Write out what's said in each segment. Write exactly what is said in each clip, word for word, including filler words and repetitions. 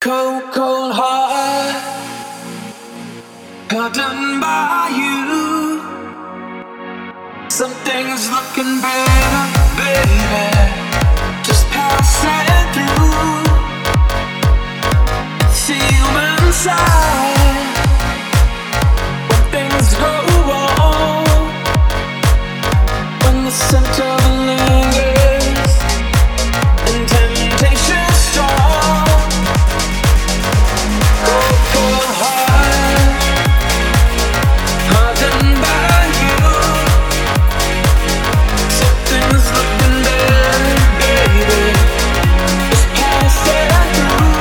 Cold, cold heart, hardened by you. Something's looking better, baby. Just passing through. Feel inside when things go wrong. When the center lingers and temptation's strong. Cold, cold heart, hardened by you. Something's looking better, baby. Just passing through.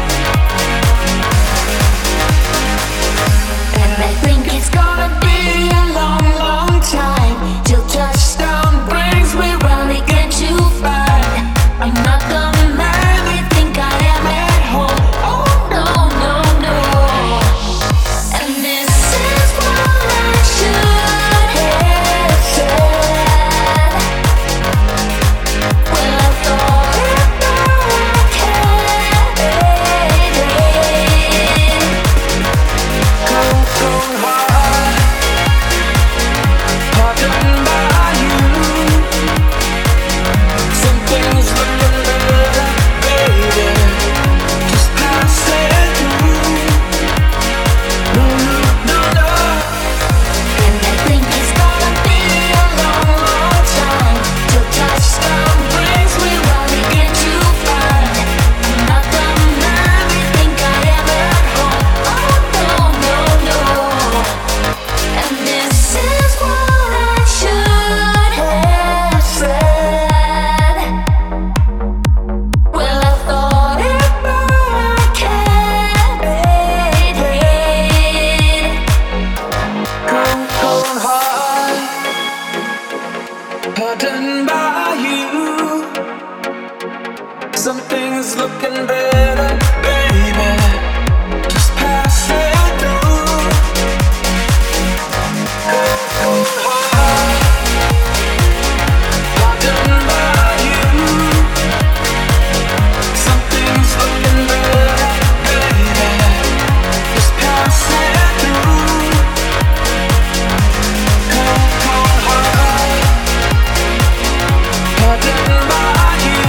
And I think it's gonna be a long, long time till touchdown brings me round again to find I'm not the man they think I am at home. Oh no, no, no. And this is what I should have said. Well, I thought it back Cold, cold heart, hardened by you. Something's looking better, baby. Just passing through. No, no, no, no. And I think it's gonna be a long, long time till touchdown brings me round again to find I'm not the man they think I am at home. Oh no, no, no. And this is what I should have said. Well, I thought it back Cold, cold heart, hardened by you. Something's looking better, baby. Just passing through. Cold, cold heart, hardened by you. Something's looking better, baby. Just passing through. Cold, cold heart, hardened by you.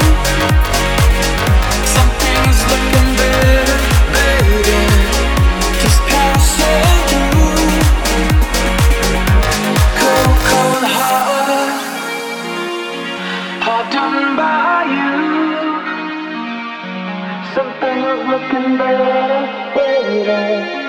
Something's looking better, baby. Just passing through. Cold, cold heart, hardened by you. Something's looking better, baby.